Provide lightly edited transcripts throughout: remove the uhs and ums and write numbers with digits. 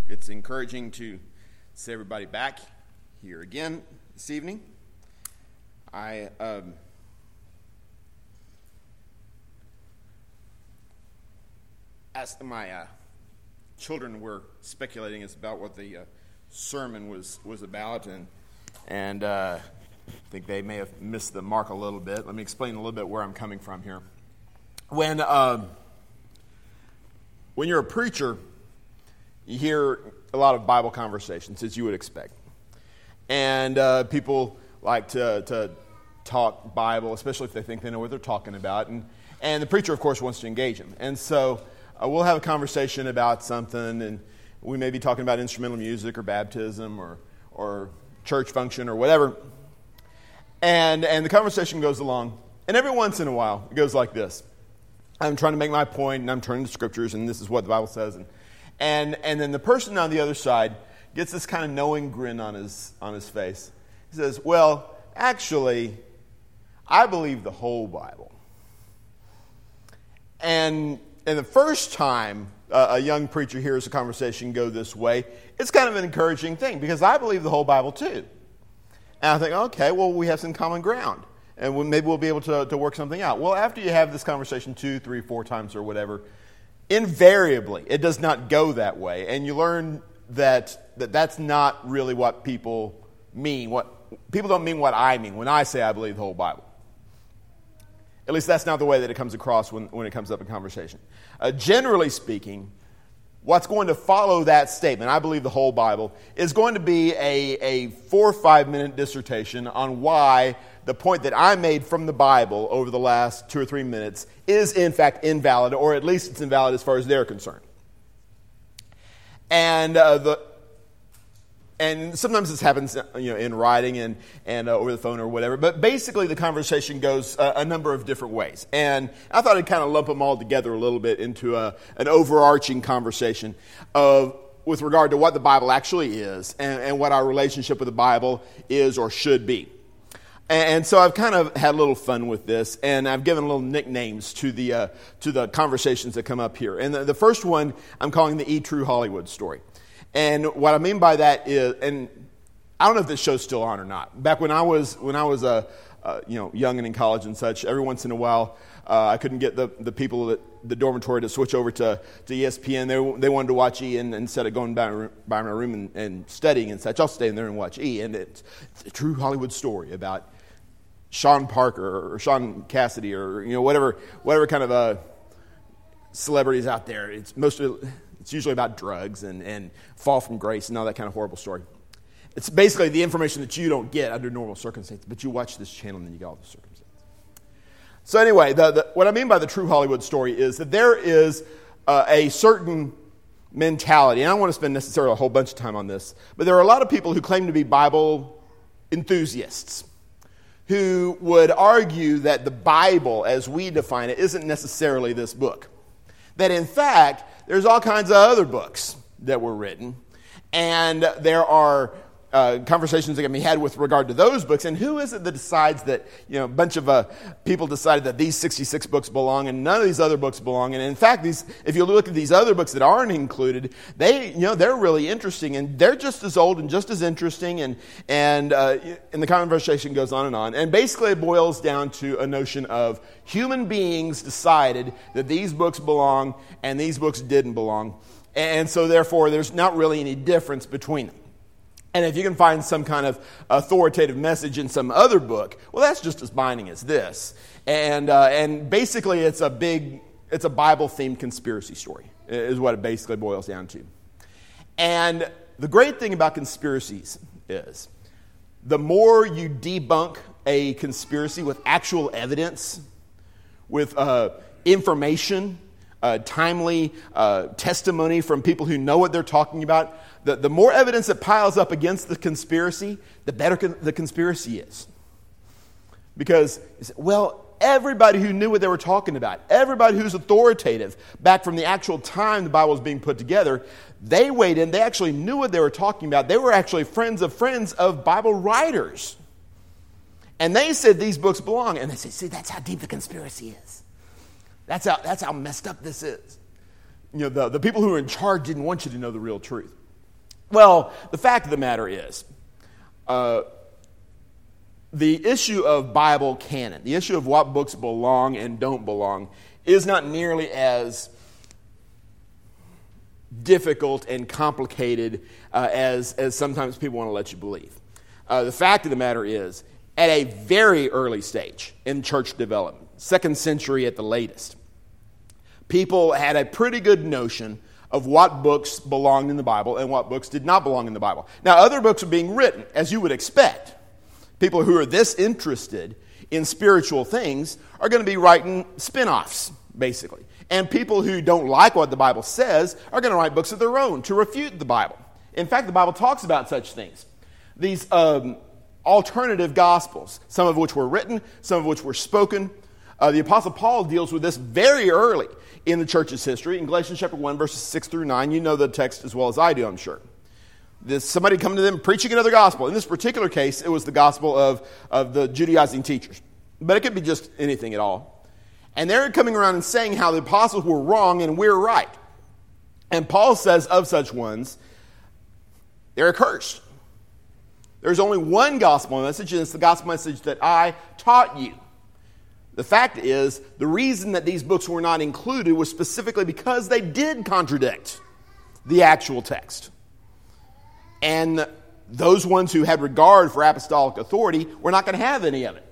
It's encouraging to see everybody back here again this evening. I asked my children were speculating as about what the sermon was about, and I think they may have missed the mark a little bit. Let me explain a little bit where I'm coming from here. When you're a preacher, you hear a lot of Bible conversations, as you would expect. And people like to talk Bible, especially if they think they know what they're talking about. And the preacher, of course, wants to engage them. And so we'll have a conversation about something, and we may be talking about instrumental music or baptism or church function or whatever. And the conversation goes along. And every once in a while, it goes like this. I'm trying to make my point, and I'm turning to scriptures, and this is what the Bible says. And then the person on the other side gets this kind of knowing grin on his face. He says, well, actually, I believe the whole Bible. And the first time a young preacher hears a conversation go this way, it's kind of an encouraging thing, because I believe the whole Bible too. And I think, okay, well, we have some common ground, and maybe we'll be able to work something out. Well, after you have this conversation 2, 3, 4 times or whatever, invariably, it does not go that way, and you learn that's not really what people mean. People don't mean what I mean when I say I believe the whole Bible. At least that's not the way that it comes across when it comes up in conversation. Generally speaking, what's going to follow that statement, I believe the whole Bible, is going to be a 4 or 5 minute dissertation on why the point that I made from the Bible over the last 2 or 3 minutes is in fact invalid, or at least it's invalid as far as they're concerned. And sometimes this happens, in writing and over the phone or whatever. But basically, the conversation goes a number of different ways. And I thought I'd kind of lump them all together a little bit into an overarching conversation with regard to what the Bible actually is and what our relationship with the Bible is or should be. And so I've kind of had a little fun with this, and I've given little nicknames to the conversations that come up here. And the first one I'm calling the True Hollywood story. And what I mean by that is, and I don't know if this show's still on or not. Back when I was young and in college and such, every once in a while I couldn't get the people at the dormitory to switch over to ESPN. They wanted to watch E, and instead of going by my room and studying and such, I'll stay in there and watch E. And it's a true Hollywood story about Sean Parker or Sean Cassidy or whatever kind of celebrities out there. It's usually about drugs and fall from grace and all that kind of horrible story. It's basically the information that you don't get under normal circumstances, but you watch this channel and then you get all the circumstances. So anyway, what I mean by the true Hollywood story is that there is a certain mentality, and I don't want to spend necessarily a whole bunch of time on this, but there are a lot of people who claim to be Bible enthusiasts who would argue that the Bible, as we define it, isn't necessarily this book. That in fact, there's all kinds of other books that were written, and there are conversations that can be had with regard to those books. And who is it that decides that, a bunch of people decided that these 66 books belong and none of these other books belong? And in fact, if you look at these other books that aren't included, they're really interesting, and they're just as old and just as interesting, and the conversation goes on. And basically it boils down to a notion of human beings decided that these books belong and these books didn't belong. And so therefore there's not really any difference between them. And if you can find some kind of authoritative message in some other book, well, that's just as binding as this. And basically, it's a Bible-themed conspiracy story, is what it basically boils down to. And the great thing about conspiracies is the more you debunk a conspiracy with actual evidence, with information, timely testimony from people who know what they're talking about, the more evidence that piles up against the conspiracy, the better the conspiracy is. Because, everybody who knew what they were talking about, everybody who's authoritative, back from the actual time the Bible was being put together, they weighed in, they actually knew what they were talking about. They were actually friends of Bible writers. And they said these books belong. And they say, see, that's how deep the conspiracy is. That's how messed up this is. The people who are in charge didn't want you to know the real truth. Well, the fact of the matter is, the issue of Bible canon, the issue of what books belong and don't belong, is not nearly as difficult and complicated as sometimes people want to let you believe. The fact of the matter is, at a very early stage in church development, 2nd century at the latest, people had a pretty good notion of what books belonged in the Bible and what books did not belong in the Bible. Now, other books are being written, as you would expect. People who are this interested in spiritual things are going to be writing spin-offs, basically. And people who don't like what the Bible says are going to write books of their own to refute the Bible. In fact, the Bible talks about such things. These alternative gospels, some of which were written, some of which were spoken. The Apostle Paul deals with this very early in the church's history. In Galatians chapter 1, verses 6 through 9, you know the text as well as I do, I'm sure. There's somebody coming to them preaching another gospel. In this particular case, it was the gospel of the Judaizing teachers. But it could be just anything at all. And they're coming around and saying how the apostles were wrong and we're right. And Paul says of such ones, they're accursed. There's only one gospel message, and it's the gospel message that I taught you. The fact is, the reason that these books were not included was specifically because they did contradict the actual text. And those ones who had regard for apostolic authority were not going to have any of it.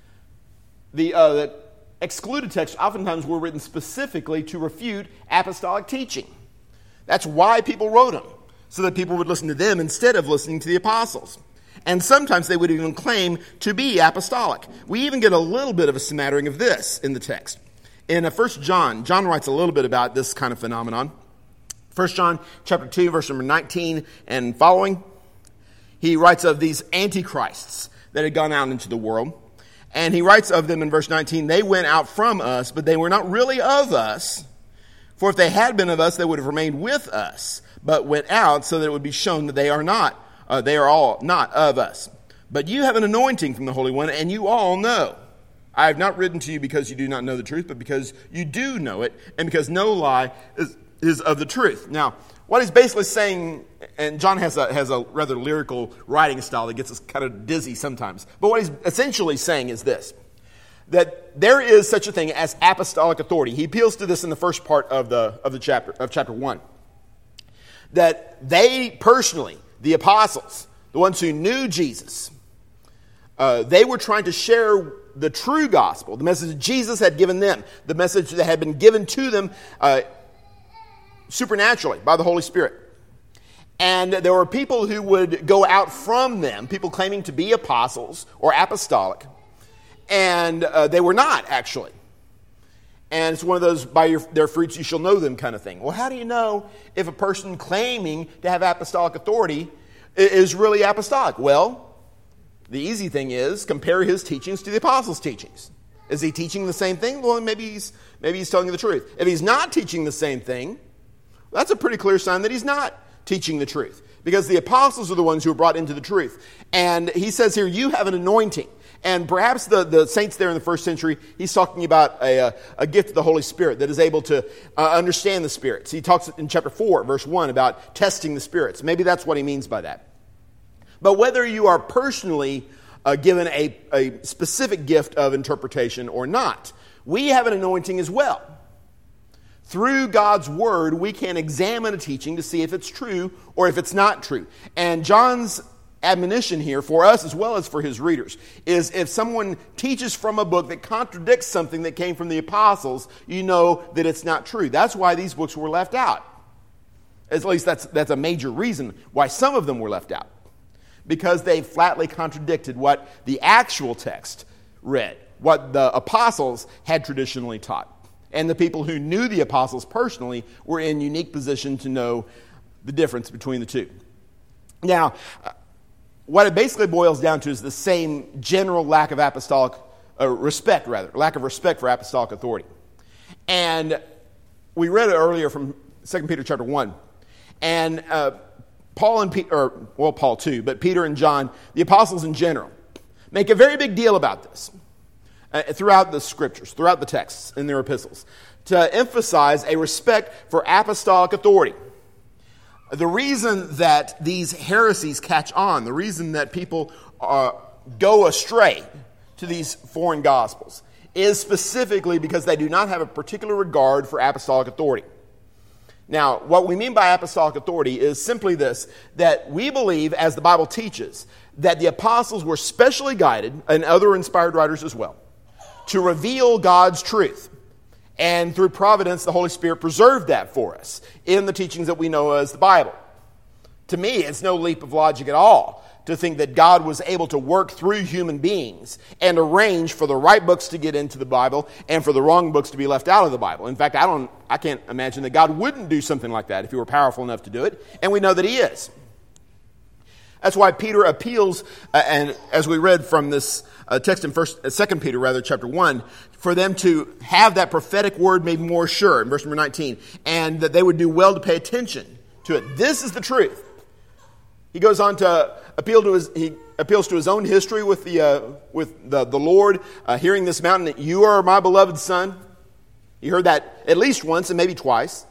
The excluded texts oftentimes were written specifically to refute apostolic teaching. That's why people wrote them, so that people would listen to them instead of listening to the apostles. And sometimes they would even claim to be apostolic. We even get a little bit of a smattering of this in the text. In 1 John, John writes a little bit about this kind of phenomenon. 1 John chapter 2, verse number 19 and following, he writes of these antichrists that had gone out into the world. And he writes of them in verse 19, they went out from us, but they were not really of us. For if they had been of us, they would have remained with us, but went out so that it would be shown that they are all not of us. But you have an anointing from the Holy One, and you all know. I have not written to you because you do not know the truth, but because you do know it, and because no lie is of the truth. Now, what he's basically saying, and John has a rather lyrical writing style that gets us kind of dizzy sometimes. But what he's essentially saying is this, that there is such a thing as apostolic authority. He appeals to this in the first part of chapter 1. That they personally, the apostles, the ones who knew Jesus, they were trying to share the true gospel, the message Jesus had given them, the message that had been given to them supernaturally by the Holy Spirit. And there were people who would go out from them, people claiming to be apostles or apostolic, and they were not actually. And it's one of those, by their fruits you shall know them kind of thing. Well, how do you know if a person claiming to have apostolic authority is really apostolic? Well, the easy thing is compare his teachings to the apostles' teachings. Is he teaching the same thing? Well, maybe he's telling you the truth. If he's not teaching the same thing, that's a pretty clear sign that he's not teaching the truth. Because the apostles are the ones who are brought into the truth. And he says here, you have an anointing. And perhaps the saints there in the first century, he's talking about a gift of the Holy Spirit that is able to understand the spirits. He talks in chapter 4, verse 1, about testing the spirits. Maybe that's what he means by that. But whether you are personally given a specific gift of interpretation or not, we have an anointing as well. Through God's word, we can examine a teaching to see if it's true or if it's not true. And John's admonition here for us as well as for his readers is if someone teaches from a book that contradicts something that came from the apostles, you know that it's not true. That's why these books were left out. At least that's a major reason why some of them were left out. Because they flatly contradicted what the actual text read, what the apostles had traditionally taught. And the people who knew the apostles personally were in unique position to know the difference between the two. Now, what it basically boils down to is the same general lack of apostolic lack of respect for apostolic authority. And we read it earlier from 2 Peter chapter 1. And Paul too, but Peter and John, the apostles in general, make a very big deal about this throughout the scriptures, throughout the texts in their epistles, to emphasize a respect for apostolic authority. The reason that these heresies catch on, the reason that people go astray to these foreign gospels, is specifically because they do not have a particular regard for apostolic authority. Now, what we mean by apostolic authority is simply this, that we believe, as the Bible teaches, that the apostles were specially guided, and other inspired writers as well, to reveal God's truth. And through providence, the Holy Spirit preserved that for us in the teachings that we know as the Bible. To me, it's no leap of logic at all to think that God was able to work through human beings and arrange for the right books to get into the Bible and for the wrong books to be left out of the Bible. In fact, I can't imagine that God wouldn't do something like that if he were powerful enough to do it, and we know that he is. That's why Peter appeals, and as we read from this text in 2 Peter, chapter 1, for them to have that prophetic word made more sure, in verse number 19, and that they would do well to pay attention to it. This is the truth. He goes on to he appeals to his own history with the Lord, hearing this mountain, that you are my beloved son. He heard that at least once and maybe twice.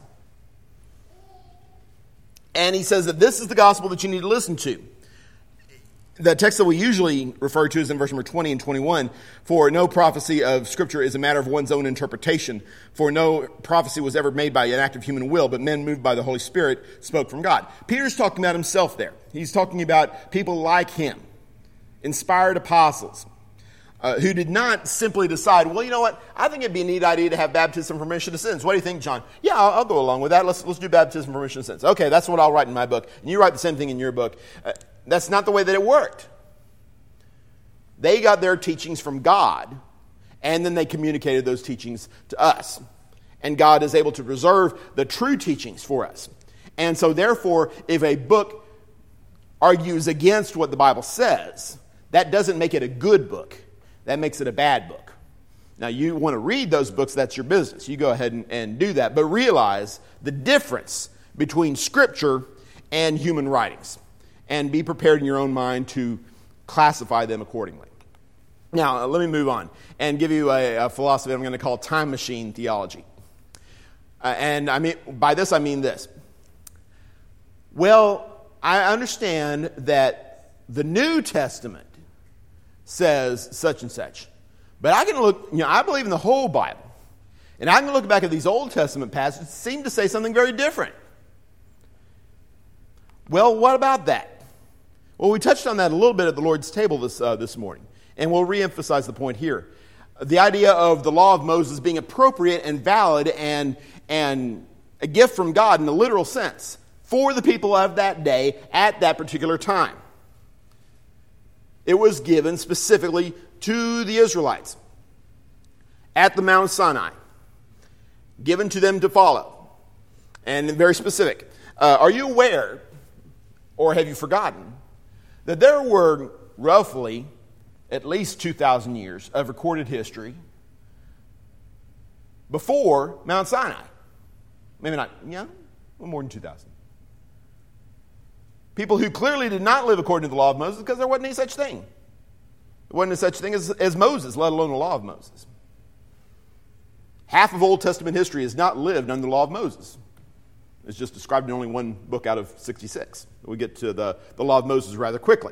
And he says that this is the gospel that you need to listen to. The text that we usually refer to is in verse number 20 and 21. For no prophecy of Scripture is a matter of one's own interpretation. For no prophecy was ever made by an act of human will, but men moved by the Holy Spirit spoke from God. Peter's talking about himself there. He's talking about people like him, inspired apostles, who did not simply decide, well, you know what, I think it'd be a neat idea to have baptism for remission of sins. What do you think, John? Yeah, I'll go along with that. Let's do baptism for remission of sins. Okay, that's what I'll write in my book. And you write the same thing in your book. That's not the way that it worked. They got their teachings from God, and then they communicated those teachings to us. And God is able to preserve the true teachings for us. And so therefore, if a book argues against what the Bible says, that doesn't make it a good book. That makes it a bad book. Now, you want to read those books, that's your business. You go ahead and do that. But realize the difference between Scripture and human writings. And be prepared in your own mind to classify them accordingly. Now, let me move on and give you a philosophy I'm going to call time machine theology. And I mean, by this I mean this. Well, I understand that the New Testament says such and such. But I can look, I believe in the whole Bible. And I can look back at these Old Testament passages that seem to say something very different. Well, what about that? Well, we touched on that a little bit at the Lord's table this morning, and we'll reemphasize the point here. The idea of the law of Moses being appropriate and valid and a gift from God in a literal sense for the people of that day at that particular time. It was given specifically to the Israelites at the Mount Sinai, given to them to follow, and very specific. Are you aware, or have you forgotten, that there were roughly at least 2,000 years of recorded history before Mount Sinai? Maybe not, more than 2,000. People who clearly did not live according to the law of Moses because there wasn't any such thing. There wasn't any such thing as Moses, let alone the law of Moses. Half of Old Testament history is not lived under the law of Moses. It's just described in only one book out of 66. We get to the law of Moses rather quickly.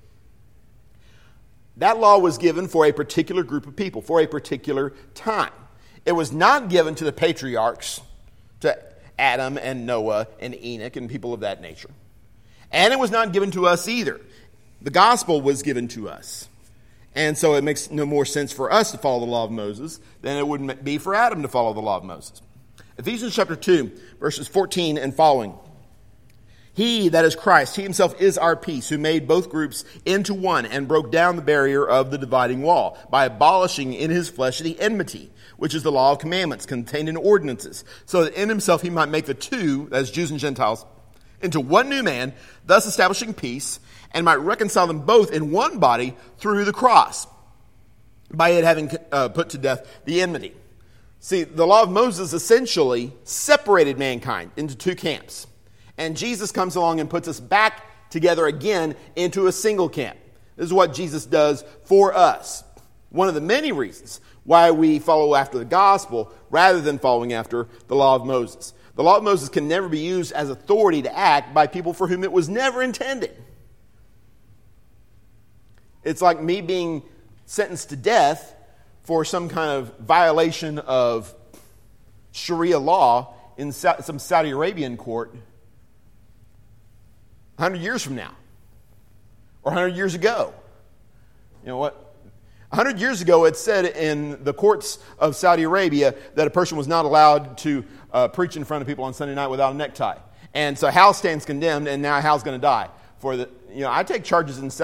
That law was given for a particular group of people, for a particular time. It was not given to the patriarchs, to Adam and Noah and Enoch and people of that nature. And it was not given to us either. The gospel was given to us. And so it makes no more sense for us to follow the law of Moses than it would be for Adam to follow the law of Moses. Ephesians chapter 2, verses 14 and following. He, that is Christ, he himself is our peace, who made both groups into one and broke down the barrier of the dividing wall by abolishing in his flesh the enmity, which is the law of commandments contained in ordinances, so that in himself he might make the two, as Jews and Gentiles, into one new man, thus establishing peace, and might reconcile them both in one body through the cross, by it having put to death the enmity. See, the law of Moses essentially separated mankind into two camps. And Jesus comes along and puts us back together again into a single camp. This is what Jesus does for us. One of the many reasons why we follow after the gospel rather than following after the law of Moses. The law of Moses can never be used as authority to act by people for whom it was never intended. It's like me being sentenced to death for some kind of violation of Sharia law in some Saudi Arabian court 100 years from now or 100 years ago. You know what? 100 years ago, it said in the courts of Saudi Arabia that a person was not allowed to preach in front of people on Sunday night without a necktie. And so Hal stands condemned, and now Hal's going to die. I take charges in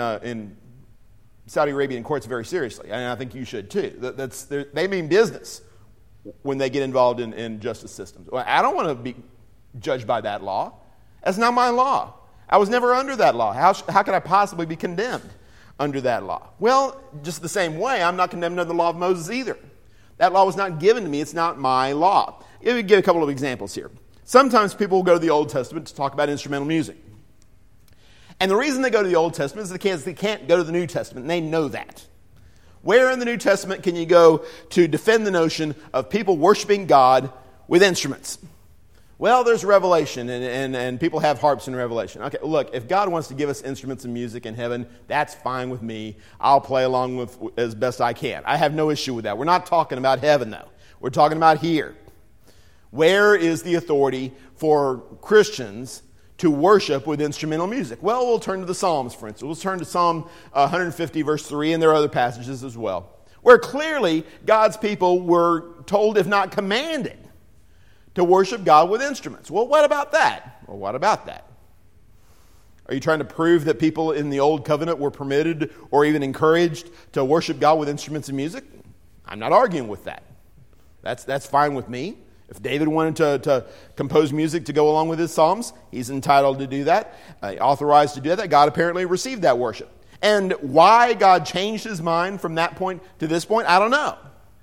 Saudi Arabian courts very seriously, and I think you should too. They mean business when they get involved in justice systems. Well, I don't want to be judged by that law. That's not my law. I was never under that law. How could I possibly be condemned under that law? Well, just the same way, I'm not condemned under the law of Moses either. That law was not given to me. It's not my law. Let me give a couple of examples here. Sometimes people will go to the Old Testament to talk about instrumental music. And the reason they go to the Old Testament is because they can't go to the New Testament, and they know that. Where in the New Testament can you go to defend the notion of people worshiping God with instruments? Well, there's Revelation, and people have harps in Revelation. Okay, look, if God wants to give us instruments and music in heaven, that's fine with me. I'll play along with as best I can. I have no issue with that. We're not talking about heaven, though. We're talking about here. Where is the authority for Christians to worship with instrumental music? Well, we'll turn to the Psalms, for instance. We'll turn to Psalm 150, verse 3, and there are other passages as well, where clearly God's people were told, if not commanded, to worship God with instruments. Well, what about that? Well, what about that? Are you trying to prove that people in the Old Covenant were permitted or even encouraged to worship God with instruments and music? I'm not arguing with that. That's fine with me. If David wanted to compose music to go along with his Psalms, he's entitled to do that, authorized to do that. God apparently received that worship. And why God changed his mind from that point to this point, I don't know.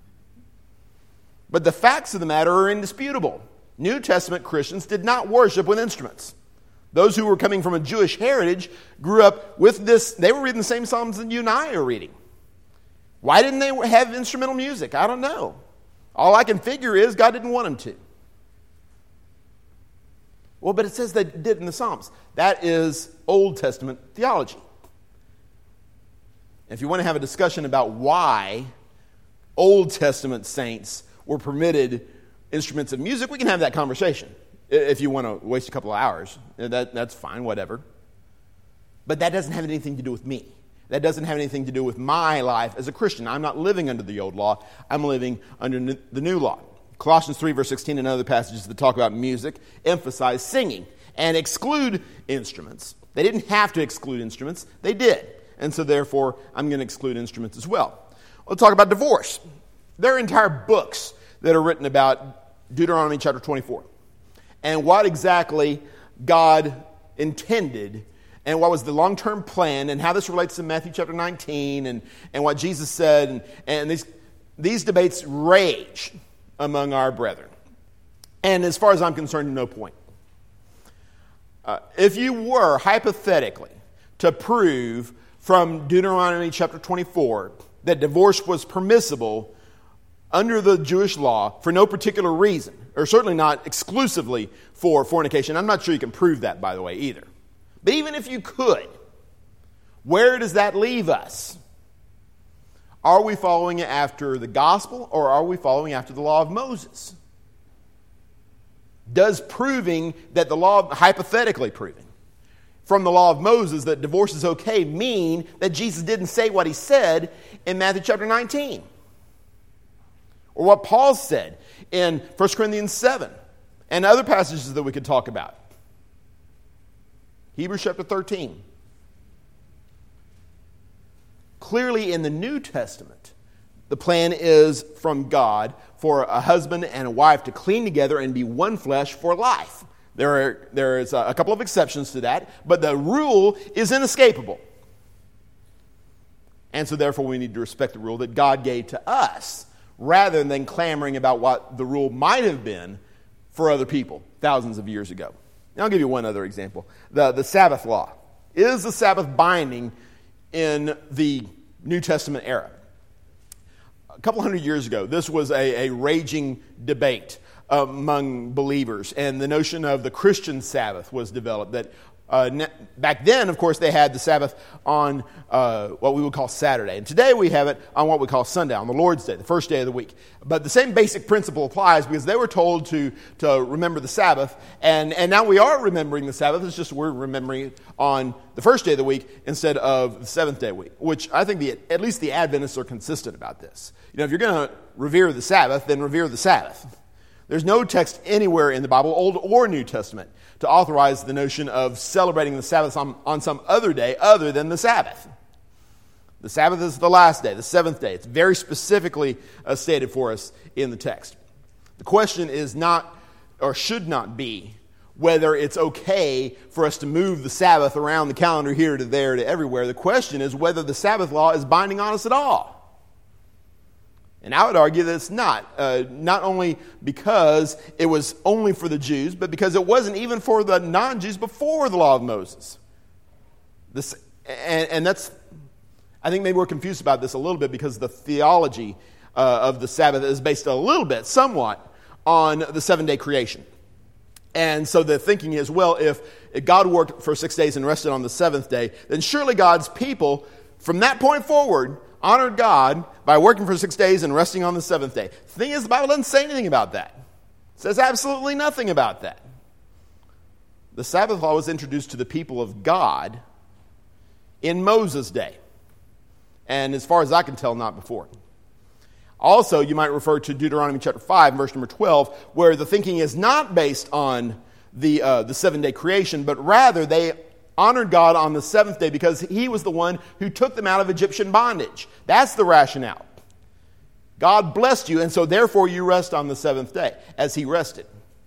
But the facts of the matter are indisputable. New Testament Christians did not worship with instruments. Those who were coming from a Jewish heritage grew up with this. They were reading the same Psalms that you and I are reading. Why didn't they have instrumental music? I don't know. All I can figure is God didn't want them to. Well, but it says they did in the Psalms. That is Old Testament theology. If you want to have a discussion about why Old Testament saints were permitted instruments of music, we can have that conversation. If you want to waste a couple of hours, that's fine, whatever. But that doesn't have anything to do with me. That doesn't have anything to do with my life as a Christian. I'm not living under the old law. I'm living under the new law. Colossians 3, verse 16 and other passages that talk about music emphasize singing and exclude instruments. They didn't have to exclude instruments. They did. And so therefore, I'm going to exclude instruments as well. We'll talk about divorce. There are entire books that are written about Deuteronomy chapter 24 and what exactly God intended and what was the long-term plan and how this relates to Matthew chapter 19 and what Jesus said. And these debates rage among our brethren. And as far as I'm concerned, no point. If you were hypothetically to prove from Deuteronomy chapter 24 that divorce was permissible under the Jewish law for no particular reason, or certainly not exclusively for fornication. I'm not sure you can prove that, by the way, either. But even if you could, where does that leave us? Are we following after the gospel, or are we following after the law of Moses? Does proving that the law, hypothetically proving, from the law of Moses that divorce is okay mean that Jesus didn't say what he said in Matthew chapter 19? Or what Paul said in 1 Corinthians 7 and other passages that we could talk about. Hebrews chapter 13. Clearly in the New Testament, the plan is from God for a husband and a wife to clean together and be one flesh for life. There is a couple of exceptions to that, but the rule is inescapable. And so therefore we need to respect the rule that God gave to us, rather than clamoring about what the rule might have been for other people thousands of years ago. Now I'll give you one other example. The Sabbath law. Is the Sabbath binding in the New Testament era? A couple hundred years ago, this was a raging debate among believers, and the notion of the Christian Sabbath was developed. That back then, of course, they had the Sabbath on what we would call Saturday. And today we have it on what we call Sunday, on the Lord's Day, the first day of the week. But the same basic principle applies because they were told to remember the Sabbath. And now we are remembering the Sabbath. It's just we're remembering it on the first day of the week instead of the seventh day of the week, which I think at least the Adventists are consistent about this. You know, if you're going to revere the Sabbath, then revere the Sabbath. There's no text anywhere in the Bible, Old or New Testament, to authorize the notion of celebrating the Sabbath on some other day other than the Sabbath. The Sabbath is the last day, the seventh day. It's very specifically stated for us in the text. The question is not, or should not be, whether it's okay for us to move the Sabbath around the calendar here to there to everywhere. The question is whether the Sabbath law is binding on us at all. And I would argue that it's not only because it was only for the Jews, but because it wasn't even for the non-Jews before the law of Moses. And that's, I think maybe we're confused about this a little bit because the theology of the Sabbath is based a little bit, somewhat, on the 7-day creation. And so the thinking is, well, if God worked for 6 days and rested on the seventh day, then surely God's people, from that point forward, honored God by working for 6 days and resting on the seventh day. The thing is, the Bible doesn't say anything about that. It says absolutely nothing about that. The Sabbath law was introduced to the people of God in Moses' day. And as far as I can tell, not before. Also, you might refer to Deuteronomy chapter 5, verse number 12, where the thinking is not based on the 7-day creation, but rather they honored God on the seventh day because he was the one who took them out of Egyptian bondage. That's the rationale. God blessed you, and so therefore you rest on the seventh day, as he rested.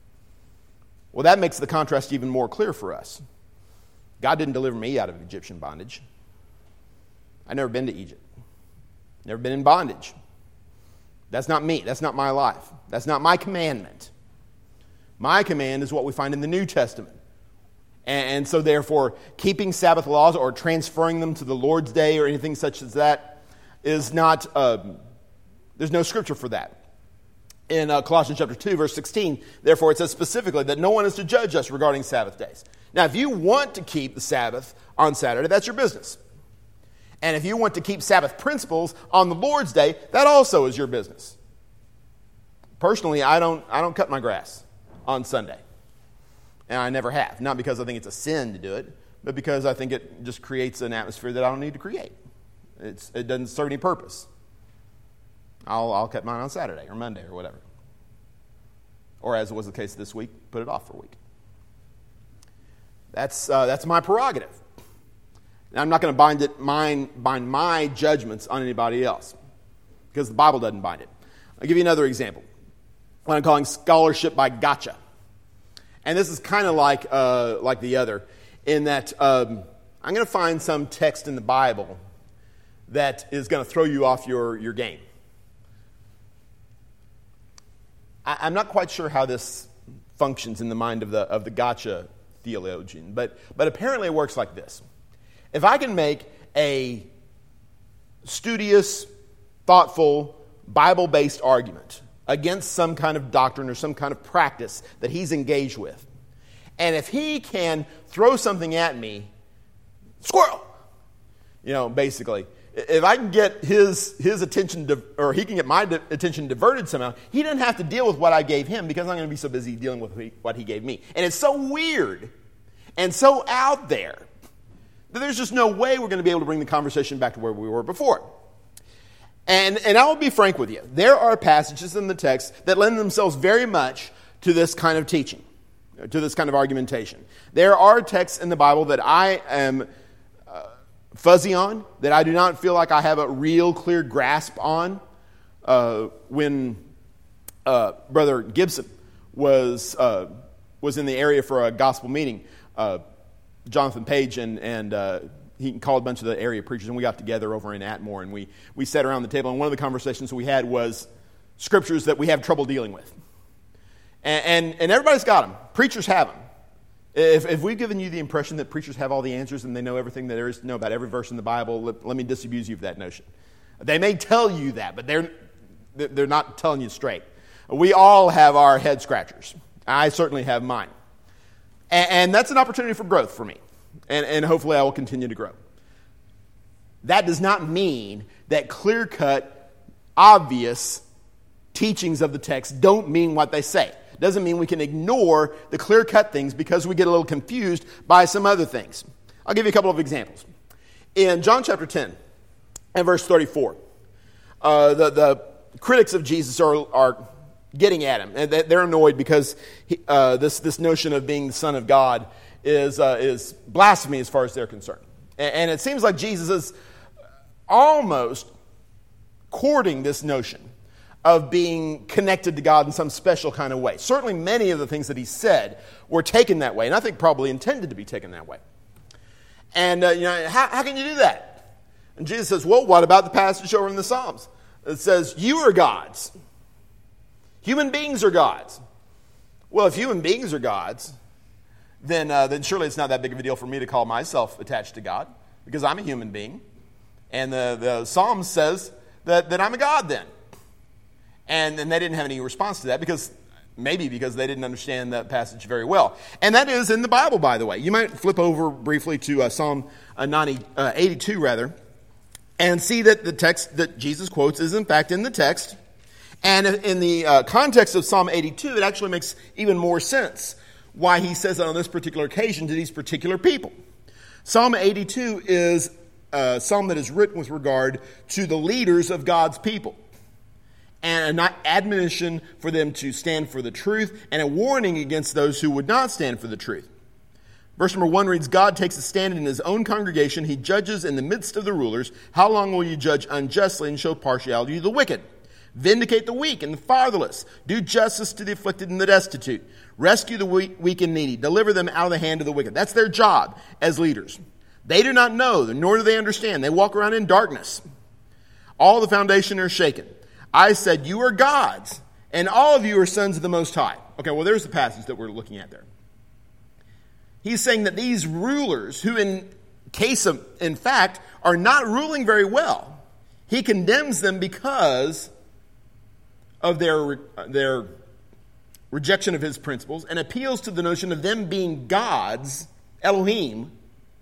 Well, that makes the contrast even more clear for us. God didn't deliver me out of Egyptian bondage. I've never been to Egypt. Never been in bondage. That's not me. That's not my life. That's not my commandment. My command is what we find in the New Testament. And so therefore, keeping Sabbath laws or transferring them to the Lord's Day or anything such as that is not, there's no scripture for that. In Colossians chapter 2, verse 16, therefore it says specifically that no one is to judge us regarding Sabbath days. Now, if you want to keep the Sabbath on Saturday, that's your business. And if you want to keep Sabbath principles on the Lord's Day, that also is your business. Personally, I don't cut my grass on Sunday. And I never have. Not because I think it's a sin to do it, but because I think it just creates an atmosphere that I don't need to create. It doesn't serve any purpose. I'll cut mine on Saturday or Monday or whatever. Or as it was the case this week, put it off for a week. That's my prerogative. And I'm not going to bind my judgments on anybody else because the Bible doesn't bind it. I'll give you another example. What I'm calling scholarship by gotcha. And this is kind of like the other, in that I'm going to find some text in the Bible that is going to throw you off your game. I'm not quite sure how this functions in the mind of the gotcha theologian, but apparently it works like this. If I can make a studious, thoughtful, Bible-based argument against some kind of doctrine or some kind of practice that he's engaged with, and if he can throw something at me, squirrel, basically, if I can get his attention, or he can get my attention diverted somehow, he doesn't have to deal with what I gave him because I'm going to be so busy dealing with what he gave me. And it's so weird and so out there that there's just no way we're going to be able to bring the conversation back to where we were before. And I will be frank with you. There are passages in the text that lend themselves very much to this kind of teaching, to this kind of argumentation. There are texts in the Bible that I am fuzzy on, that I do not feel like I have a real clear grasp on. When Brother Gibson was in the area for a gospel meeting, Jonathan Page and he called a bunch of the area preachers, and we got together over in Atmore, and we sat around the table, and one of the conversations we had was scriptures that we have trouble dealing with. And everybody's got them. Preachers have them. If we've given you the impression that preachers have all the answers and they know everything that there is to know about every verse in the Bible, let me disabuse you of that notion. They may tell you that, but they're not telling you straight. We all have our head scratchers. I certainly have mine. And that's an opportunity for growth for me. And hopefully I will continue to grow. That does not mean that clear-cut, obvious teachings of the text don't mean what they say. It doesn't mean we can ignore the clear-cut things because we get a little confused by some other things. I'll give you a couple of examples. In John chapter 10 and verse 34, the critics of Jesus are getting at him. And they're annoyed because this notion of being the Son of God is blasphemy as far as they're concerned. And it seems like Jesus is almost courting this notion of being connected to God in some special kind of way. Certainly many of the things that he said were taken that way, and I think probably intended to be taken that way. And how can you do that? And Jesus says, well, what about the passage over in the Psalms? It says, you are gods. Human beings are gods. Well, if human beings are gods, then surely it's not that big of a deal for me to call myself attached to God, because I'm a human being. And the Psalm says that I'm a god then. And they didn't have any response to that because they didn't understand that passage very well. And that is in the Bible, by the way. You might flip over briefly to Psalm 82, and see that the text that Jesus quotes is in fact in the text. And in the context of Psalm 82, it actually makes even more sense why he says that on this particular occasion to these particular people. Psalm 82 is a psalm that is written with regard to the leaders of God's people, and an admonition for them to stand for the truth, and a warning against those who would not stand for the truth. Verse number 1 reads, God takes a stand in his own congregation. He judges in the midst of the rulers. How long will you judge unjustly and show partiality to the wicked? Vindicate the weak and the fatherless. Do justice to the afflicted and the destitute. Rescue the weak and needy. Deliver them out of the hand of the wicked. That's their job as leaders. They do not know, nor do they understand. They walk around in darkness. All the foundation are shaken. I said, you are gods, and all of you are sons of the Most High. Okay, well, there's the passage that we're looking at there. He's saying that these rulers, who in fact, are not ruling very well, he condemns them because of their rejection of his principles, and appeals to the notion of them being gods, Elohim.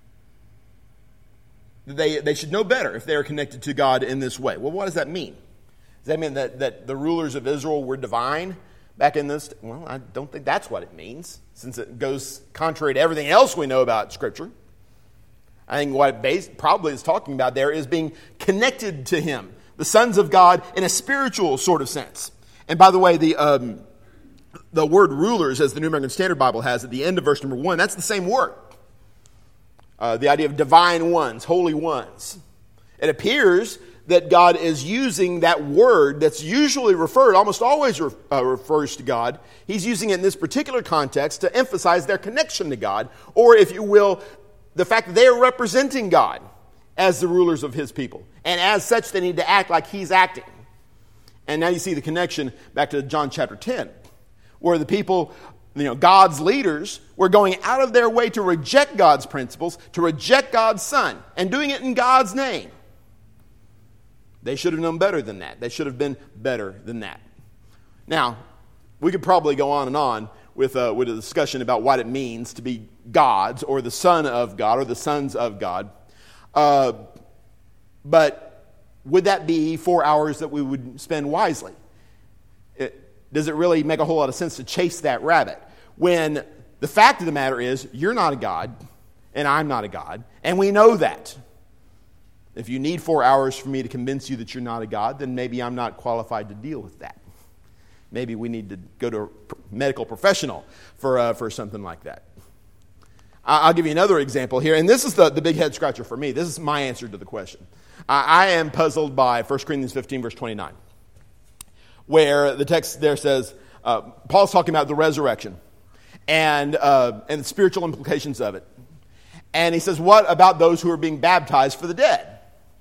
They should know better if they are connected to God in this way. Well, what does that mean? Does that mean that the rulers of Israel were divine back in this? Well, I don't think that's what it means, since it goes contrary to everything else we know about Scripture. I think what it probably is talking about there is being connected to him, the sons of God, in a spiritual sort of sense. And by the way, the word rulers, as the New American Standard Bible has at the end of verse number 1, that's the same word. The idea of divine ones, holy ones. It appears that God is using that word that's usually almost always refers to God. He's using it in this particular context to emphasize their connection to God, or if you will, the fact that they are representing God as the rulers of his people. And as such, they need to act like he's acting. And now you see the connection back to John chapter 10, where the people, God's leaders, were going out of their way to reject God's principles, to reject God's Son, and doing it in God's name. They should have known better than that. They should have been better than that. Now, we could probably go on and on with a discussion about what it means to be gods, or the Son of God, or the sons of God. But would that be 4 hours that we would spend wisely? Does it really make a whole lot of sense to chase that rabbit, when the fact of the matter is, you're not a god, and I'm not a god, and we know that. If you need 4 hours for me to convince you that you're not a god, then maybe I'm not qualified to deal with that. Maybe we need to go to a medical professional for something like that. I'll give you another example here, and this is the big head scratcher for me. This is my answer to the question. I am puzzled by 1 Corinthians 15, verse 29, where the text there says, Paul's talking about the resurrection and the spiritual implications of it. And he says, what about those who are being baptized for the dead?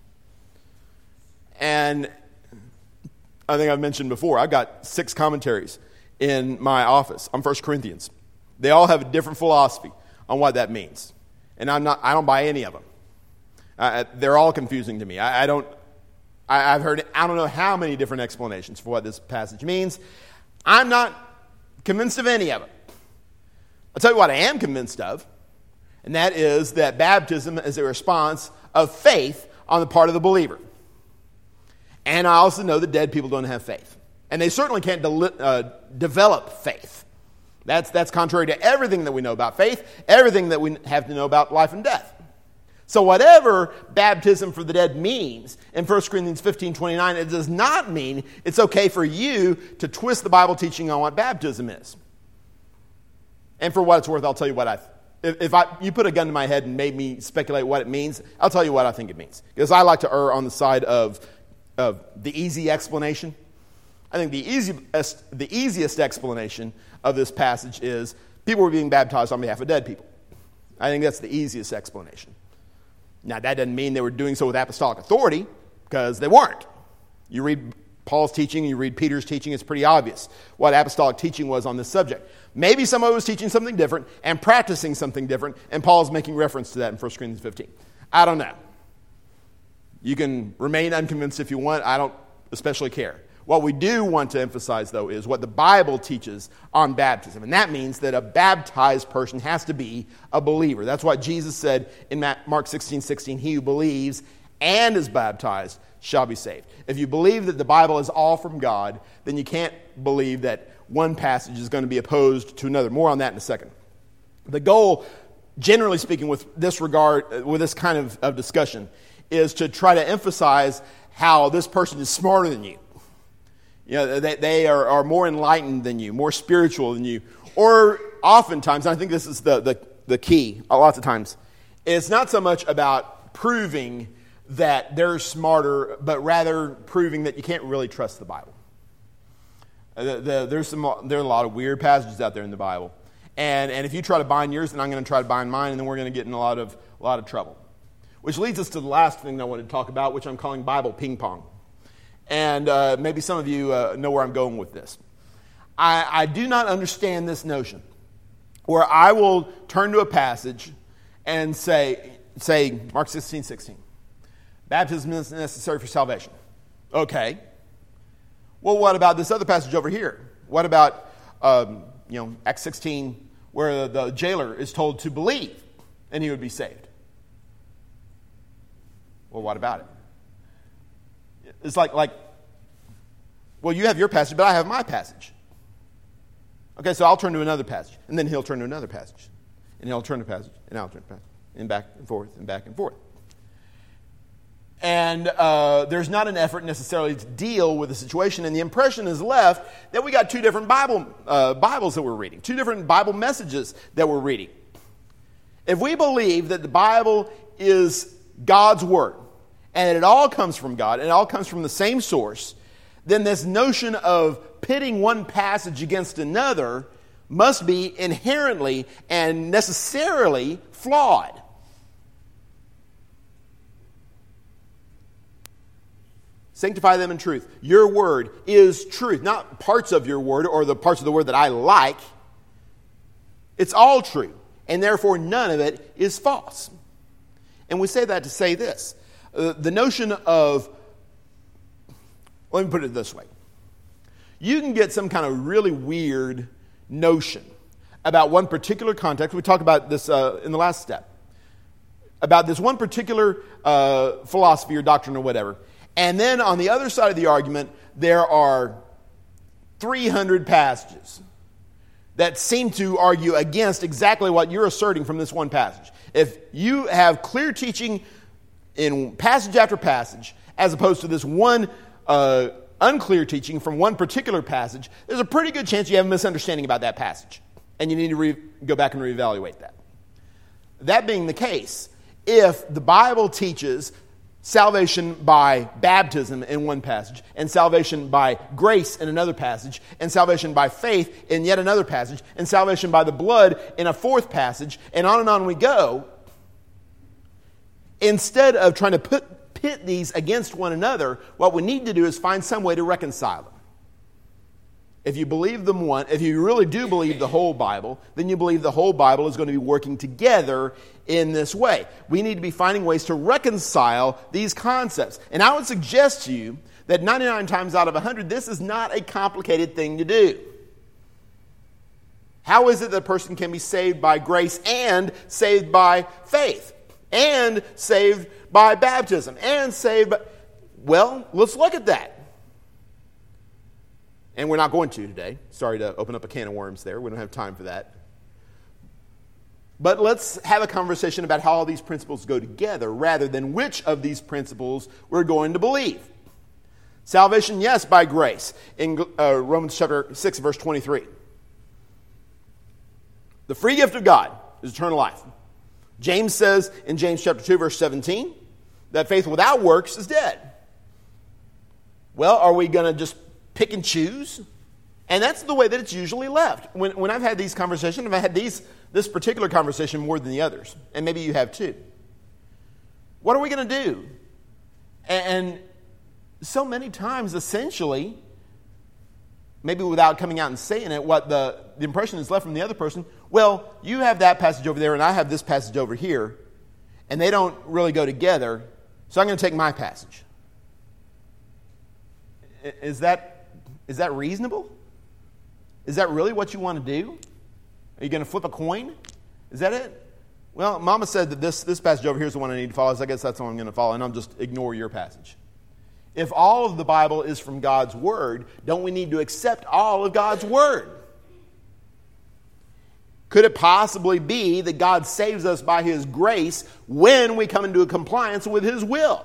And I think I've mentioned before, I've got 6 commentaries in my office on 1 Corinthians. They all have a different philosophy on what that means. And I don't buy any of them. They're all confusing to me. I've heard, I don't know how many different explanations for what this passage means. I'm not convinced of any of it. I'll tell you what I am convinced of, and that is that baptism is a response of faith on the part of the believer. And I also know that dead people don't have faith. And they certainly can't develop faith. That's contrary to everything that we know about faith, everything that we have to know about life and death. So whatever baptism for the dead means in 1 Corinthians 15:29, it does not mean it's okay for you to twist the Bible teaching on what baptism is. And for what it's worth, I'll tell you what if you put a gun to my head and made me speculate what it means, I'll tell you what I think it means. Because I like to err on the side of the easy explanation. I think the easiest explanation of this passage is people were being baptized on behalf of dead people. I think that's the easiest explanation. Now, that doesn't mean they were doing so with apostolic authority, because they weren't. You read Paul's teaching, you read Peter's teaching, it's pretty obvious what apostolic teaching was on this subject. Maybe someone was teaching something different and practicing something different, and Paul's making reference to that in 1 Corinthians 15. I don't know. You can remain unconvinced if you want. I don't especially care. What we do want to emphasize, though, is what the Bible teaches on baptism. And that means that a baptized person has to be a believer. That's what Jesus said in Mark 16:16. He who believes and is baptized shall be saved. If you believe that the Bible is all from God, then you can't believe that one passage is going to be opposed to another. More on that in a second. The goal, generally speaking, with this kind of discussion, is to try to emphasize how this person is smarter than you. You know, they are more enlightened than you, more spiritual than you. Or oftentimes, and I think this is the key, lots of times, it's not so much about proving that they're smarter, but rather proving that you can't really trust the Bible. There are a lot of weird passages out there in the Bible. And if you try to bind yours, then I'm going to try to bind mine, and then we're going to get in a lot of trouble. Which leads us to the last thing that I want to talk about, which I'm calling Bible ping pong. And maybe some of you know where I'm going with this. I do not understand this notion where I will turn to a passage and say Mark 16:16. Baptism is necessary for salvation. Okay. Well, what about this other passage over here? What about Acts 16, where the jailer is told to believe and he would be saved? Well, what about it? It's like, well, you have your passage, but I have my passage. Okay, so I'll turn to another passage, and then he'll turn to another passage, and he'll turn to passage, and I'll turn to passage, and back and forth, and back and forth. And there's not an effort necessarily to deal with the situation, and the impression is left that we got two different Bibles that we're reading, two different Bible messages that we're reading. If we believe that the Bible is God's Word, and it all comes from God, and it all comes from the same source, then this notion of pitting one passage against another must be inherently and necessarily flawed. Sanctify them in truth. Your word is truth. Not parts of your word or the parts of the word that I like. It's all true. And therefore none of it is false. And we say that to say this. The notion of, let me put it this way. You can get some kind of really weird notion about one particular context. We talked about this in the last step. About this one particular philosophy or doctrine or whatever. And then on the other side of the argument, there are 300 passages that seem to argue against exactly what you're asserting from this one passage. If you have clear teaching in passage after passage, as opposed to this one unclear teaching from one particular passage, there's a pretty good chance you have a misunderstanding about that passage. And you need to go back and reevaluate that. That being the case, if the Bible teaches salvation by baptism in one passage, and salvation by grace in another passage, and salvation by faith in yet another passage, and salvation by the blood in a fourth passage, and on we go, instead of trying to pit these against one another, what we need to do is find some way to reconcile them. If you believe them one, if you really do believe the whole Bible, then you believe the whole Bible is going to be working together in this way. We need to be finding ways to reconcile these concepts. And I would suggest to you that 99 times out of 100, this is not a complicated thing to do. How is it that a person can be saved by grace and saved by faith and saved by baptism and saved by... Well, let's look at that. And we're not going to today. Sorry to open up a can of worms there. We don't have time for that. But let's have a conversation about how all these principles go together rather than which of these principles we're going to believe. Salvation, yes, by grace. In Romans chapter 6, verse 23. The free gift of God is eternal life. James says in James chapter 2, verse 17, that faith without works is dead. Well, are we going to just pick and choose? And that's the way that it's usually left. When I've had these conversations, I've had this particular conversation more than the others, and maybe you have too. What are we going to do? And so many times, essentially, maybe without coming out and saying it, what the impression is left from the other person, well, you have that passage over there and I have this passage over here, and they don't really go together, so I'm going to take my passage. Is that reasonable? Is that really what you want to do? Are you going to flip a coin? Is that it? Well, Mama said that this passage over here is the one I need to follow, so I guess that's the one I'm going to follow, and I'll just ignore your passage. If all of the Bible is from God's Word, don't we need to accept all of God's Word? Could it possibly be that God saves us by His grace when we come into a compliance with His will?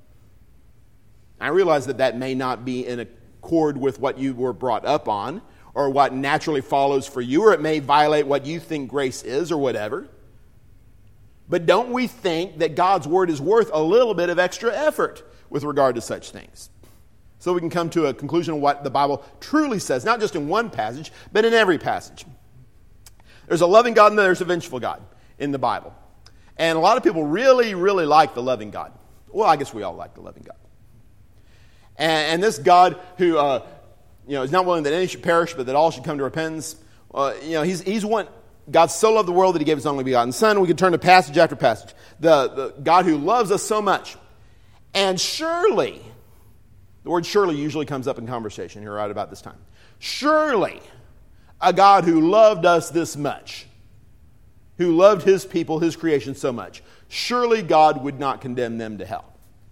I realize that may not be in accord with what you were brought up on or what naturally follows for you, or it may violate what you think grace is or whatever. But don't we think that God's Word is worth a little bit of extra effort with regard to such things? So we can come to a conclusion of what the Bible truly says, not just in one passage, but in every passage. There's a loving God and there's a vengeful God in the Bible. And a lot of people really, really like the loving God. Well, I guess we all like the loving God. And this God who is not willing that any should perish, but that all should come to repentance, he's one... God so loved the world that He gave His only begotten Son. We can turn to passage after passage. The God who loves us so much. And surely, the word surely usually comes up in conversation here right about this time. Surely, a God who loved us this much, who loved His people, His creation so much, surely God would not condemn them to hell.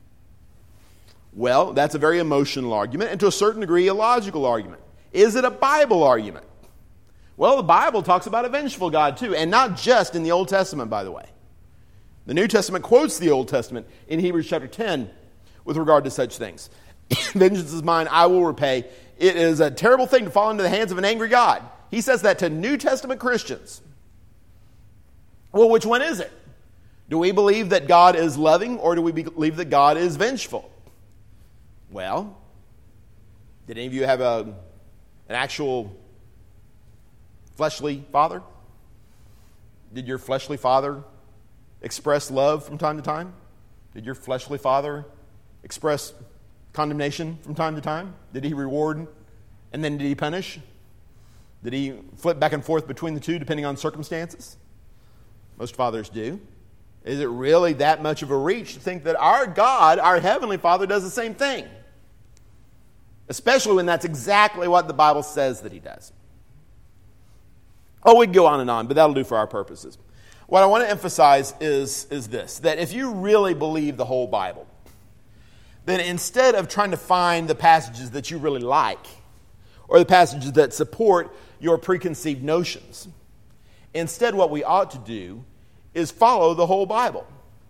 Well, that's a very emotional argument, and to a certain degree, a logical argument. Is it a Bible argument? Well, the Bible talks about a vengeful God too, and not just in the Old Testament, by the way. The New Testament quotes the Old Testament in Hebrews chapter 10 with regard to such things. Vengeance is mine, I will repay. It is a terrible thing to fall into the hands of an angry God. He says that to New Testament Christians. Well, which one is it? Do we believe that God is loving, or do we believe that God is vengeful? Well, did any of you have an actual fleshly father? Did your fleshly father express love from time to time? Did your fleshly father express condemnation from time to time? Did he reward and then did he punish? Did he flip back and forth between the two depending on circumstances? Most fathers do. Is it really that much of a reach to think that our God, our Heavenly Father, does the same thing? Especially when that's exactly what the Bible says that He does. Oh, we can go on and on, but that'll do for our purposes. What I want to emphasize is this, that if you really believe the whole Bible, then instead of trying to find the passages that you really like, or the passages that support your preconceived notions, instead what we ought to do is follow the whole Bible.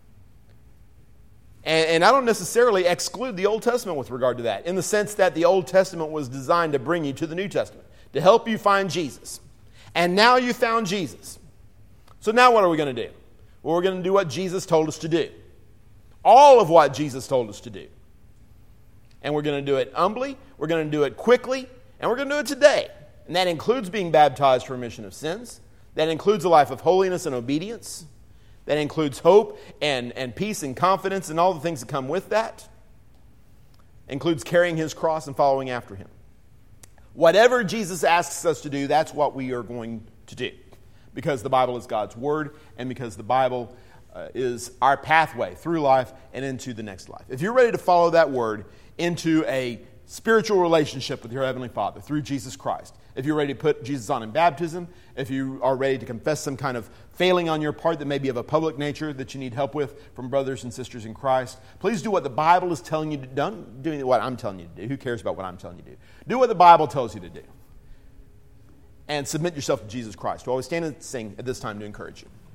And I don't necessarily exclude the Old Testament with regard to that, in the sense that the Old Testament was designed to bring you to the New Testament, to help you find Jesus. And now you found Jesus. So now what are we going to do? Well, we're going to do what Jesus told us to do. All of what Jesus told us to do. And we're going to do it humbly, we're going to do it quickly, and we're going to do it today. And that includes being baptized for remission of sins. That includes a life of holiness and obedience. That includes hope and peace and confidence and all the things that come with that. Includes carrying His cross and following after Him. Whatever Jesus asks us to do, that's what we are going to do. Because the Bible is God's Word, and because the Bible is our pathway through life and into the next life. If you're ready to follow that Word into a spiritual relationship with your Heavenly Father through Jesus Christ, if you're ready to put Jesus on in baptism, if you are ready to confess some kind of failing on your part that may be of a public nature that you need help with from brothers and sisters in Christ, please do what the Bible is telling you to do. Don't do what I'm telling you to do. Who cares about what I'm telling you to do? Do what the Bible tells you to do. And submit yourself to Jesus Christ, who always stand and sing at this time to encourage you.